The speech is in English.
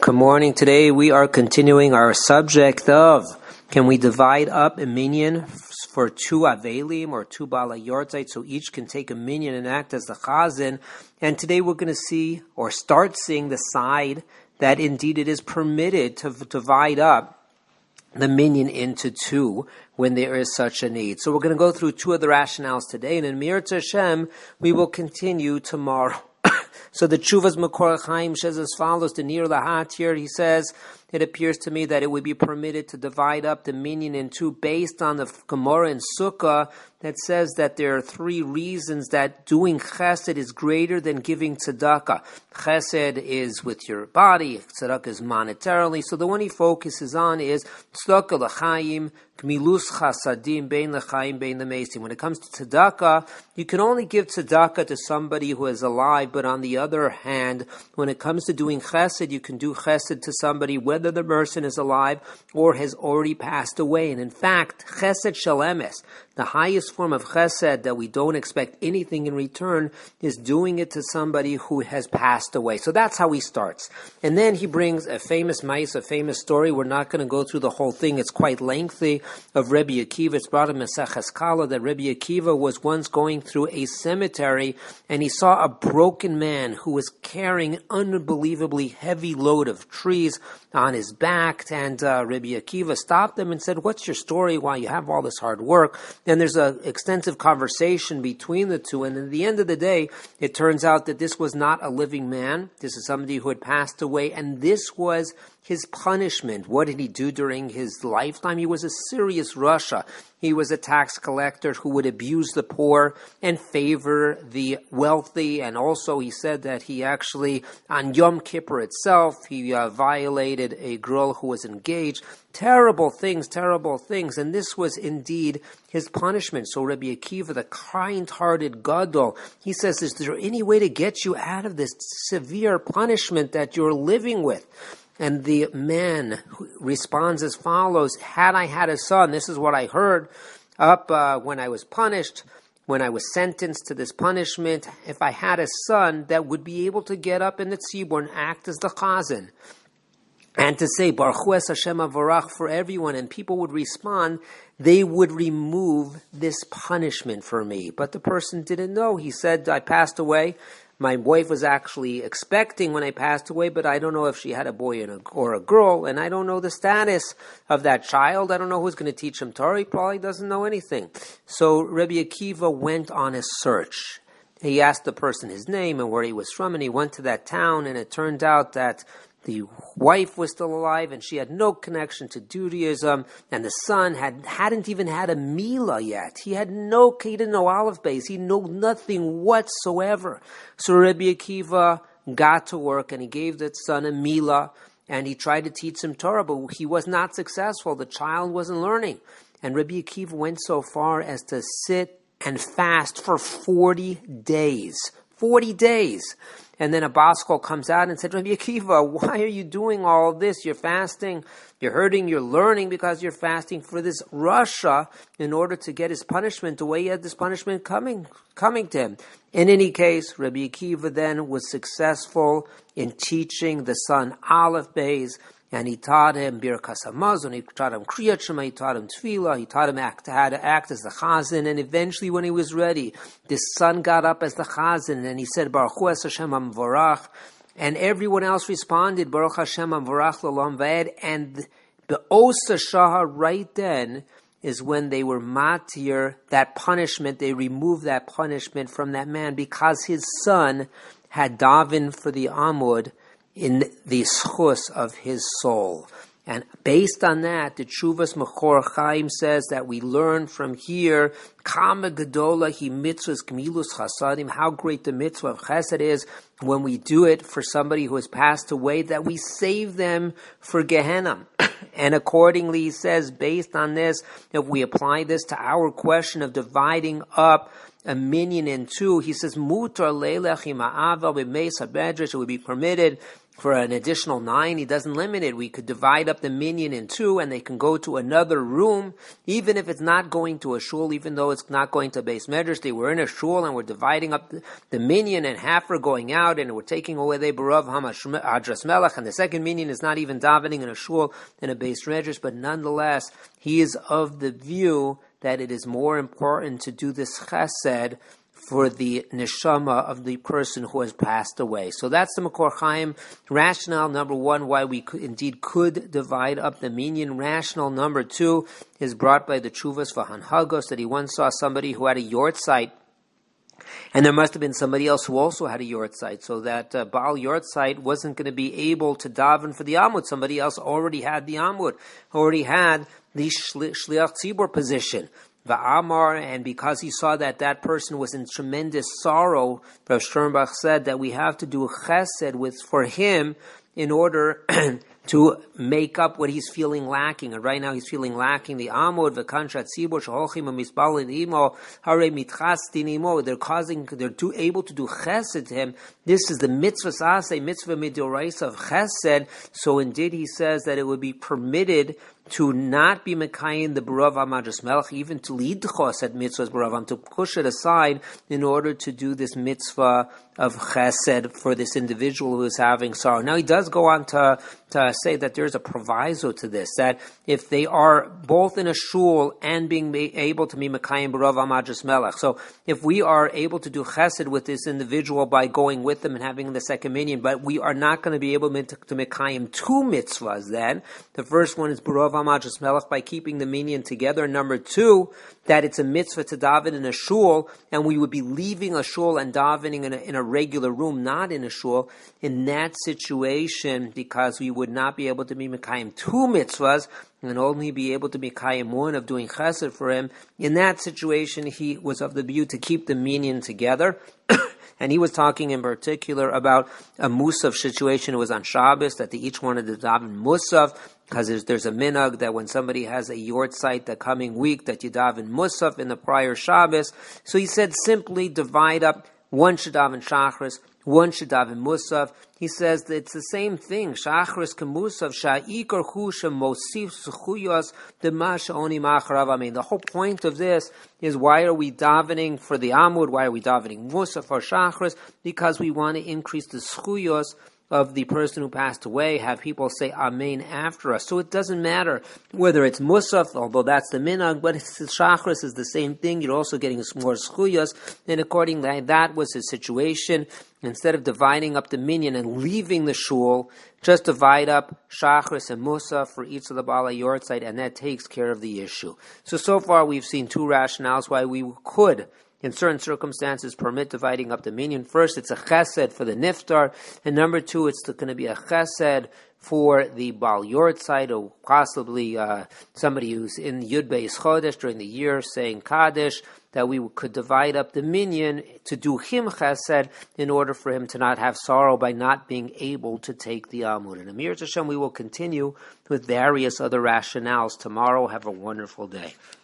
Good morning. Today we are continuing our subject of can we divide up a minyan for two avelim or two bala yortzeit so each can take a minyan and act as the chazan. And today we're going to see or start seeing the side that indeed it is permitted to divide up the minyan into two when there is such a need. So we're going to go through two of the rationales today, and in Mirza Hashem we will continue tomorrow. So the Tshuvas Makor Chaim says as follows, the Nir Lahat here, he says, it appears to me that it would be permitted to divide up the minyan in two based on the Gemara in Sukkah that says that there are three reasons that doing chesed is greater than giving tzedakah. Chesed is with your body, tzedakah is monetarily. So the one he focuses on is tzedakah l'chaim, gmilus chasadim, bein l'chaim, bein l'meisim. When it comes to tzedakah, you can only give tzedakah to somebody who is alive, but on the other hand, when it comes to doing chesed, you can do chesed to somebody whether the person is alive or has already passed away. And in fact, chesed shel emes, the highest form of chesed that we don't expect anything in return, is doing it to somebody who has passed away. So that's how he starts. And then he brings a famous ma'ase, a famous story. We're not going to go through the whole thing. It's quite lengthy, of Rebbe Akiva. It's brought in Maseches Kala that Rebbe Akiva was once going through a cemetery and he saw a broken man who was carrying an unbelievably heavy load of trees on his back. And Rebbe Akiva stopped him and said, "What's your story? Why you have all this hard work?" And there's an extensive conversation between the two. And at the end of the day, it turns out that this was not a living man. This is somebody who had passed away. And this was his punishment. What did he do during his lifetime? He was a serious Rasha. He was a tax collector who would abuse the poor and favor the wealthy. And also he said that he actually, on Yom Kippur itself, he violated a girl who was engaged. Terrible things. And this was indeed his punishment. So Rabbi Akiva, the kind-hearted Gadol, he says, is there any way to get you out of this severe punishment that you're living with? And the man responds as follows, had I had a son, this is what I heard when I was punished, when I was sentenced to this punishment, if I had a son that would be able to get up in the tzibur and act as the chazan, and to say, Baruch Hu es Hashem Avarach for everyone, and people would respond, they would remove this punishment for me. But the person didn't know. He said, I passed away. My wife was actually expecting when I passed away, but I don't know if she had a boy or a girl, and I don't know the status of that child. I don't know who's going to teach him Torah. He probably doesn't know anything. So Rabbi Akiva went on a search. He asked the person his name and where he was from, and he went to that town, and it turned out that the wife was still alive, and she had no connection to Judaism, and the son hadn't even had a milah yet. He didn't know Aleph Beis. He knew nothing whatsoever. So Rabbi Akiva got to work, and he gave that son a milah, and he tried to teach him Torah, but he was not successful. The child wasn't learning. And Rabbi Akiva went so far as to sit and fast for 40 days. 40 days. And then a Baskol comes out and said, Rabbi Akiva, why are you doing all of this? You're fasting, you're hurting, you're learning because you're fasting for this Rasha in order to get his punishment the way he had this punishment coming to him. In any case, Rabbi Akiva then was successful in teaching the son Aleph Beis, and he taught him Birkas Hamazon, he taught him Kriyat Shema, he taught him Tefillah, he taught him how to act as the Chazan, and eventually when he was ready, this son got up as the Chazan, and he said, Baruch Hu es Hashem Amvarach, and everyone else responded, Baruch Hashem Amvarach L'Olam Va'ed, and the Osa Shah right then is when they were matir that punishment, they removed that punishment from that man because his son had davened for the Amud in the schus of his soul. And based on that, the Tshuvas Makor Chaim says that we learn from here, Kama Gedola hi mitzvahs gmilus chasadim, how great the mitzvah of chesed is when we do it for somebody who has passed away, that we save them for Gehenna. And accordingly, he says, based on this, if we apply this to our question of dividing up a minyan in two, he says, Mutar leilech ima'ava b'meis habedrash, it would be permitted for an additional 9, he doesn't limit it. We could divide up the minyan in 2, and they can go to another room, even if it's not going to a shul, even though it's not going to a base medrash. They were in a shul, and we're dividing up the minyan, and half are going out, and we're taking away the barav hadras melech, and the second minyan is not even davening in a shul in a base medrash. But nonetheless, he is of the view that it is more important to do this chesed for the neshama of the person who has passed away. So that's the Makor Chaim rationale number 1, why we could divide up the minyan. Rationale number 2 is brought by the Chuvas V'Hanhagos, that he once saw somebody who had a yortzeit, and there must have been somebody else who also had a yortzeit, so that Baal yortzeit wasn't going to be able to daven for the Amud. Somebody else already had the Amud, already had the Shliach Tzibur position. Va'amar, and because he saw that that person was in tremendous sorrow, Rav Sternbach said that we have to do chesed for him in order to make up what he's feeling lacking. And right now he's feeling lacking the amud, v'kanshat tzibur, sheholchim ha'misbalin imo, hare mitchastin imo. They're able to do chesed to him. This is the mitzvah saseh, mitzvah midoraisa of chesed. So indeed he says that it would be permitted to not be mekayim the barav hadras melech, even to lead the chos at mitzvahs baravam, to push it aside in order to do this mitzvah of chesed for this individual who is having sorrow. Now he does go on to say that there's a proviso to this, that if they are both in a shul and being able to be mekayim barav hadras melech, so if we are able to do chesed with this individual by going with them and having the second minyan, but we are not going to be able to mekayim 2 mitzvahs, then the first one is barav hadras melech by keeping the minyan together. Number 2, that it's a mitzvah to daven in a shul, and we would be leaving a shul and davening in a regular room, not in a shul. In that situation, because we would not be able to be mekayim 2 mitzvahs and only be able to be mekayim 1 of doing chesed for him, in that situation he was of the view to keep the minyan together. And he was talking in particular about a Musaf situation. It was on Shabbos that they each wanted to daven Musaf, because there's a minhag that when somebody has a yortzeit the coming week, that you daven Musaf in the prior Shabbos. So he said simply divide up. One should daven Shachris, one should daven Musaf. He says that it's the same thing. Shachris kemusaf sha'ikar hu shemosif zechuyos dema she'oni ma'acharav. I mean, the whole point of this is, why are we davening for the Amud? Why are we davening Musaf or Shachris? Because we want to increase the zechuyos of the person who passed away, have people say Amen after us. So it doesn't matter whether it's Musaf, although that's the minhag, but Shachris is the same thing. You're also getting more zechuyos, and according to that was his situation. Instead of dividing up the minyan and leaving the shul, just divide up Shachris and Musaf for each of the Baalei Yortzeit, and that takes care of the issue. So far we've seen 2 rationales why we could, in certain circumstances, permit dividing up the minyan. First, it's a chesed for the niftar, and number 2, it's going to be a chesed for the Baal Yortzeit, or possibly somebody who's in Yud Beis Chodesh during the year saying Kaddish, that we could divide up the minyan to do him chesed in order for him to not have sorrow by not being able to take the Amud. And Amir Hashem, we will continue with various other rationales tomorrow. Have a wonderful day.